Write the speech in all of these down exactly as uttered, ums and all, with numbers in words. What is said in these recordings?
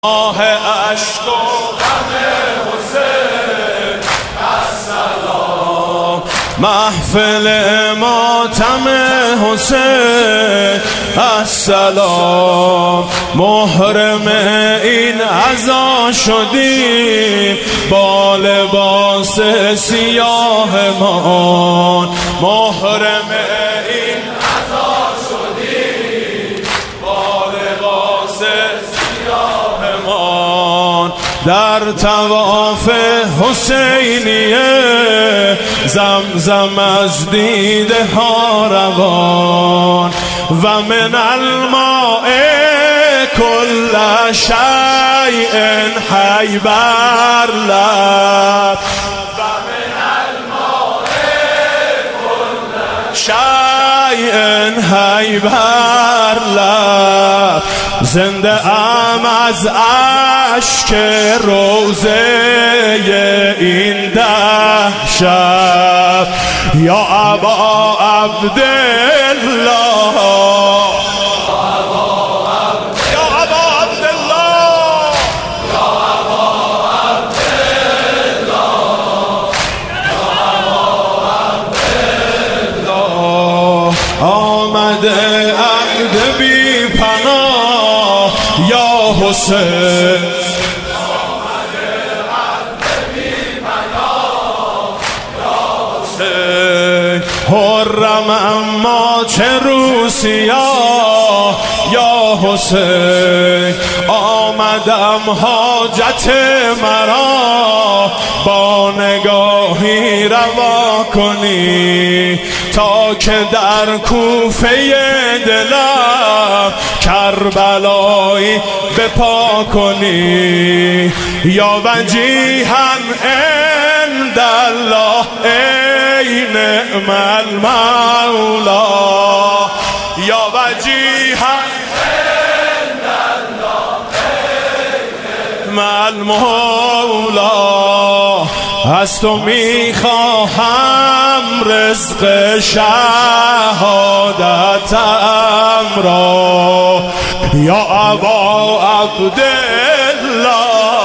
آه عشق و غم حسین السلام، محفل ماتم حسین السلام. محرم این عزا شدیم با لباس سیاهمان، محرم این عزا شدیم با لباس سیاهمان. در طواف حسینیه زمزم از دیده ها روان، و من الماء کل شیء حی بر لب، و من الماء کل شیء حی بر لب. زنده ام از اشک روزه این دهشت، یا ابا عبدالله، یا ابا عبدالله، یا ابا عبدالله، یا ابا عبدالله. آمده عبد بی پناه یا حسین، حرم اما چه روسیا یا حسین. آمدم حاجت مرا با نگاهی روا کنی، تا که در کوفه دلم کربلایی بپا کنی. یا وجیها عند الله ای نعم المولا، یا وجیها عند الله ای نعم المولا. از تو میخواهم رزق شهادتم را، یا ابا عبدالله،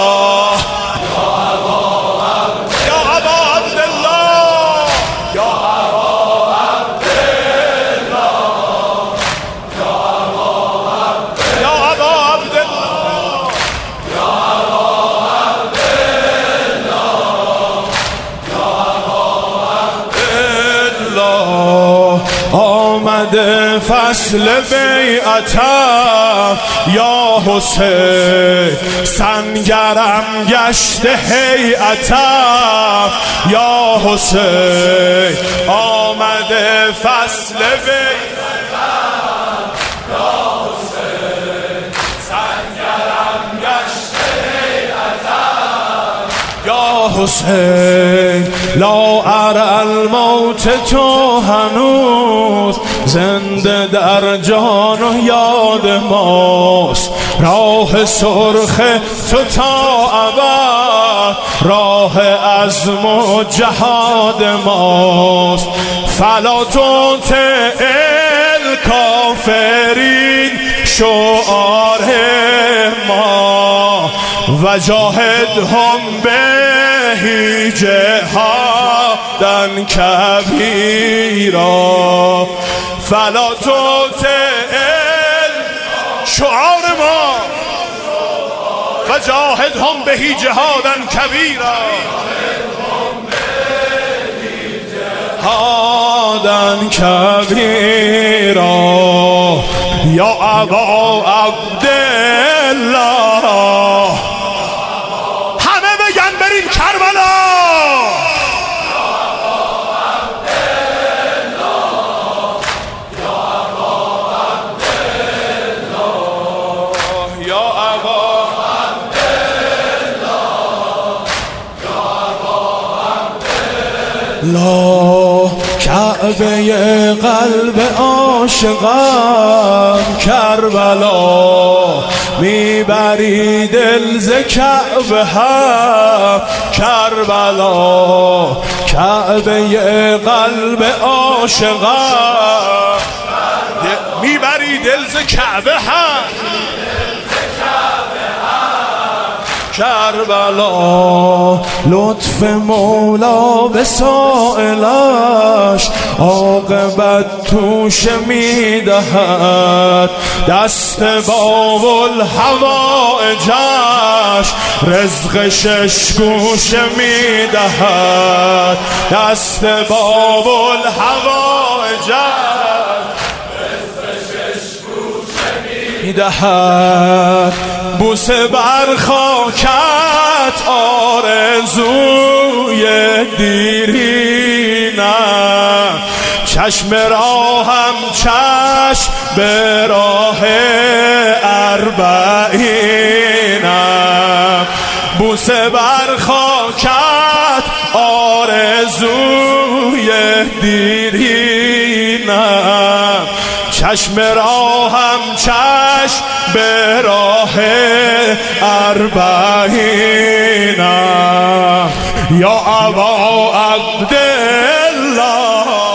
آمده فصل بیعتم یا حسین. سنگرم گشت هیئتم یا حسین. آمده فصل بیعتم یا حسین. سنگرم گشت هیئتم یا حسین. لا اری الموت تو هنوز زنده در جان و یاد ماست، راه سرخ تو تا ابد راه عزم و جهاد ماست. فلا تطع الکافرین شعار ما، و جاهدهم به جهادا کبیرا. فلا تطع شعار ما و جاهدهم به جهادا کبیرا، جهادا کبیرا. یا ابا عبدالله، همه بگن بریم کربلا. لا کعبه قلب عاشقم کربلا، میبری دل ز کعبه هم کربلا. کعبه قلب عاشقم میبری دل ز کعبه هم کربلا لطف مولا به سائلش عاقبت توش میدهد دست باب الحوائجش رزق شش گوش میدهد دست باب الحوائجش میدهد بوسه بر خاکت آرزوی دیرینم چشم راهم چشم به راه اربعینم بوسه بر خاکت آرزوی دیرینم چشم راهم چشم به راه اربعینم یا ابا عبدالله